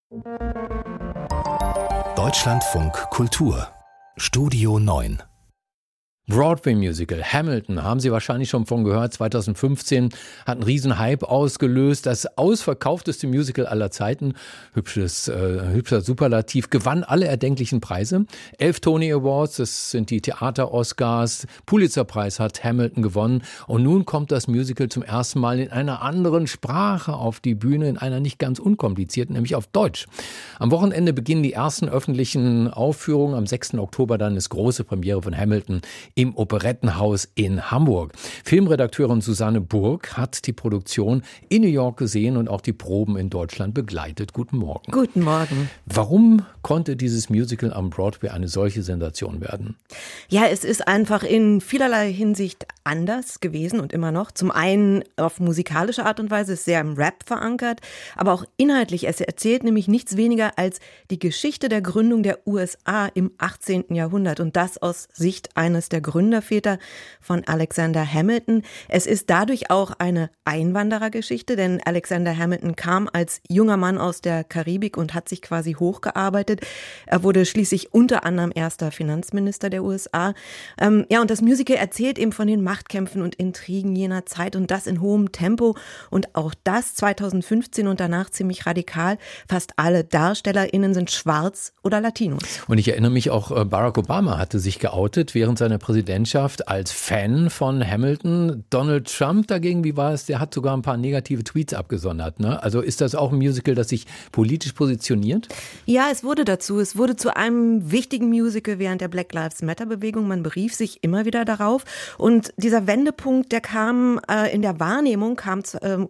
Deutschlandfunk Kultur Studio 9 Broadway-Musical Hamilton, haben Sie wahrscheinlich schon von gehört, 2015 hat einen riesen Hype ausgelöst, das ausverkaufteste Musical aller Zeiten, hübscher Superlativ, gewann alle erdenklichen Preise, 11 Tony Awards, das sind die Theater-Oscars, Pulitzer-Preis hat Hamilton gewonnen und nun kommt das Musical zum ersten Mal in einer anderen Sprache auf die Bühne, in einer nicht ganz unkomplizierten, nämlich auf Deutsch. Am Wochenende beginnen die ersten öffentlichen Aufführungen, am 6. Oktober dann ist große Premiere von Hamilton im Operettenhaus in Hamburg. Filmredakteurin Susanne Burg hat die Produktion in New York gesehen und auch die Proben in Deutschland begleitet. Guten Morgen. Guten Morgen. Warum konnte dieses Musical am Broadway eine solche Sensation werden? Ja, es ist einfach in vielerlei Hinsicht anders gewesen und immer noch. Zum einen auf musikalische Art und Weise, ist sehr im Rap verankert, aber auch inhaltlich. Es erzählt nämlich nichts weniger als die Geschichte der Gründung der USA im 18. Jahrhundert und das aus Sicht eines der Gründerväter von Alexander Hamilton. Es ist dadurch auch eine Einwanderergeschichte, denn Alexander Hamilton kam als junger Mann aus der Karibik und hat sich quasi hochgearbeitet. Er wurde schließlich unter anderem erster Finanzminister der USA. Und das Musical erzählt eben von den Machtkämpfen und Intrigen jener Zeit und das in hohem Tempo und auch das 2015 und danach ziemlich radikal. Fast alle DarstellerInnen sind schwarz oder Latinos. Und ich erinnere mich auch, Barack Obama hatte sich geoutet während seiner Präsidentschaft als Fan von Hamilton. Donald Trump dagegen, wie war es? Der hat sogar ein paar negative Tweets abgesondert, ne? Also ist das auch ein Musical, das sich politisch positioniert? Ja, es wurde zu einem wichtigen Musical während der Black Lives Matter Bewegung. Man berief sich immer wieder darauf. Und dieser Wendepunkt, der kam in der Wahrnehmung, kam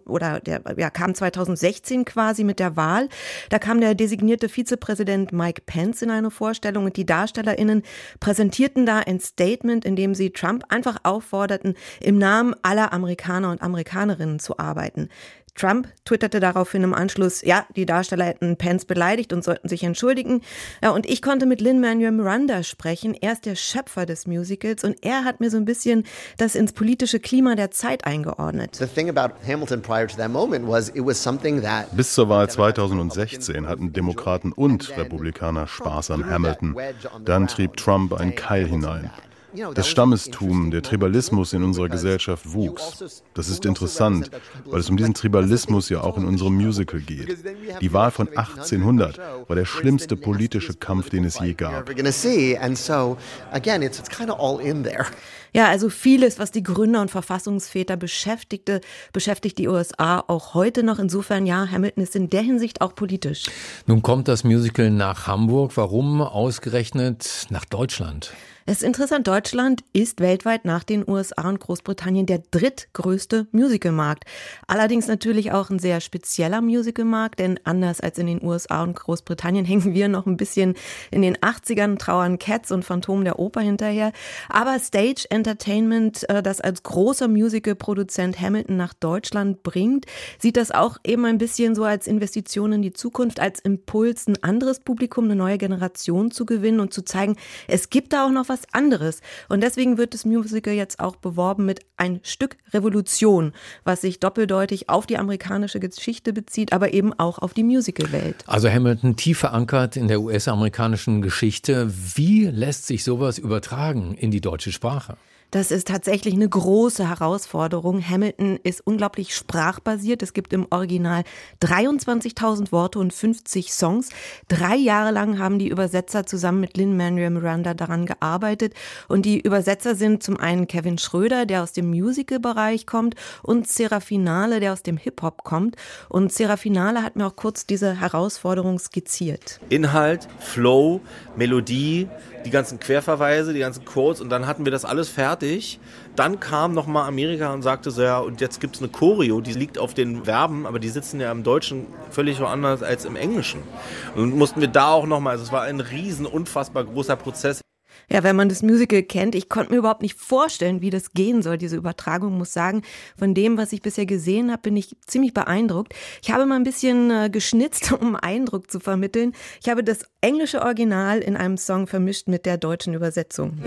2016 quasi mit der Wahl. Da kam der designierte Vizepräsident Mike Pence in eine Vorstellung und die DarstellerInnen präsentierten da ein Statement, in dem sie Trump einfach aufforderten, im Namen aller Amerikaner und Amerikanerinnen zu arbeiten. Trump twitterte daraufhin im Anschluss, ja, die Darsteller hätten Pence beleidigt und sollten sich entschuldigen. Ja, und ich konnte mit Lin-Manuel Miranda sprechen. Er ist der Schöpfer des Musicals und er hat mir so ein bisschen das ins politische Klima der Zeit eingeordnet. Bis zur Wahl 2016 hatten Demokraten und Republikaner Spaß an Hamilton. Dann trieb Trump einen Keil hinein. Das Stammestum, der Tribalismus in unserer Gesellschaft wuchs. Das ist interessant, weil es um diesen Tribalismus ja auch in unserem Musical geht. Die Wahl von 1800 war der schlimmste politische Kampf, den es je gab. Ja, also vieles, was die Gründer und Verfassungsväter beschäftigt die USA auch heute noch. Insofern, ja, Hamilton ist in der Hinsicht auch politisch. Nun kommt das Musical nach Hamburg. Warum ausgerechnet nach Deutschland? Es ist interessant, Deutschland ist weltweit nach den USA und Großbritannien der drittgrößte Musicalmarkt. Allerdings natürlich auch ein sehr spezieller Musicalmarkt, denn anders als in den USA und Großbritannien hängen wir noch ein bisschen in den 80ern, trauern Cats und Phantom der Oper hinterher. Aber Stage Entertainment, das als großer Musicalproduzent Hamilton nach Deutschland bringt, sieht das auch eben ein bisschen so als Investition in die Zukunft, als Impuls, ein anderes Publikum, eine neue Generation zu gewinnen und zu zeigen, es gibt da auch noch was anderes. Und deswegen wird das Musical jetzt auch beworben mit ein Stück Revolution, was sich doppeldeutig auf die amerikanische Geschichte bezieht, aber eben auch auf die Musicalwelt. Also Hamilton tief verankert in der US-amerikanischen Geschichte. Wie lässt sich sowas übertragen in die deutsche Sprache? Das ist tatsächlich eine große Herausforderung. Hamilton ist unglaublich sprachbasiert. Es gibt im Original 23.000 Worte und 50 Songs. 3 Jahre lang haben die Übersetzer zusammen mit Lin-Manuel Miranda daran gearbeitet. Und die Übersetzer sind zum einen Kevin Schröder, der aus dem Musical-Bereich kommt, und Serafinale, der aus dem Hip-Hop kommt. Und Serafinale hat mir auch kurz diese Herausforderung skizziert. Inhalt, Flow, Melodie, die ganzen Querverweise, die ganzen Quotes und dann hatten wir das alles fertig. Dann kam nochmal Amerika und sagte so, ja, und jetzt gibt's eine Choreo, die liegt auf den Verben, aber die sitzen ja im Deutschen völlig woanders als im Englischen. Und mussten wir da auch nochmal, also es war ein riesen, unfassbar großer Prozess. Ja, wenn man das Musical kennt, ich konnte mir überhaupt nicht vorstellen, wie das gehen soll, diese Übertragung. Muss sagen, von dem, was ich bisher gesehen habe, bin ich ziemlich beeindruckt. Ich habe mal ein bisschen geschnitzt, um Eindruck zu vermitteln. Ich habe das englische Original in einem Song vermischt mit der deutschen Übersetzung.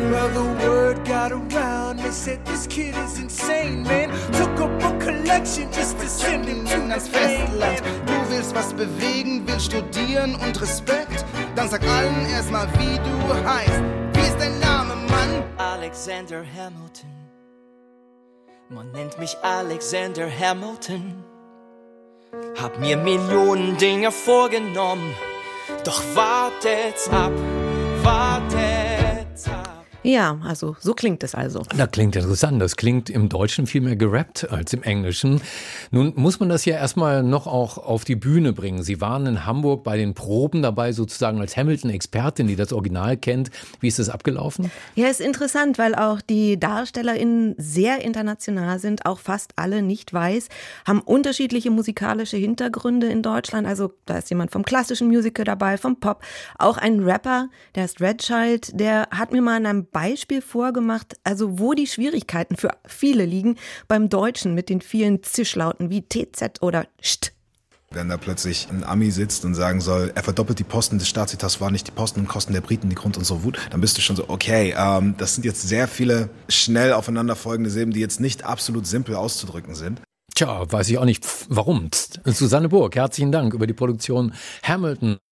willst was bewegen, willst studieren und Respekt, dann sag allen erstmal, wie du heißt. Wie ist dein Name, Mann? Alexander Hamilton. Man nennt mich Alexander Hamilton. Hab mir Millionen Dinge vorgenommen, doch wartet's ab, wartet's ab. Ja, also so klingt es also. Das klingt interessant. Das klingt im Deutschen viel mehr gerappt als im Englischen. Nun muss man das ja erstmal noch auch auf die Bühne bringen. Sie waren in Hamburg bei den Proben dabei, sozusagen als Hamilton-Expertin, die das Original kennt. Wie ist das abgelaufen? Ja, ist interessant, weil auch die DarstellerInnen sehr international sind, auch fast alle nicht weiß, haben unterschiedliche musikalische Hintergründe in Deutschland. Also da ist jemand vom klassischen Musical dabei, vom Pop. Auch ein Rapper, der ist Red Child, der hat mir mal in einem Beispiel vorgemacht, also wo die Schwierigkeiten für viele liegen beim Deutschen mit den vielen Zischlauten wie TZ oder ST. Wenn da plötzlich ein Ami sitzt und sagen soll, er verdoppelt die Posten des Staatszitats, war nicht die Posten und Kosten der Briten, die Grund unserer Wut, dann bist du schon so, okay, das sind jetzt sehr viele schnell aufeinanderfolgende Silben, die jetzt nicht absolut simpel auszudrücken sind. Tja, weiß ich auch nicht, warum. Susanne Burg, herzlichen Dank über die Produktion Hamilton.